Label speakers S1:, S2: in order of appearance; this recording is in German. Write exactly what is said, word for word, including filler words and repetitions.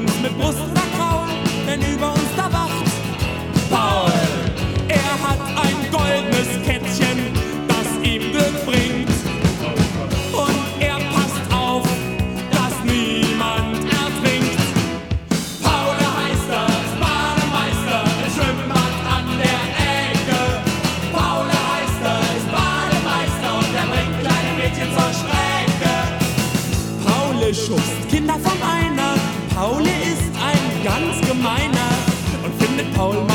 S1: uns mit Brust oder Kraul, denn über uns da wacht Paul. Er hat ein goldenes Kettchen, das ihm Glück bringt. Und er passt auf, dass niemand ertrinkt. Paul heißt er, ist Bademeister im Schwimmbad an der Ecke. Paul heißt er, ist Bademeister und er bringt kleine Mädchen zur Strecke. Paul schubst Kinder vom Einer, Paul ist ein ganz gemeiner und findet Paul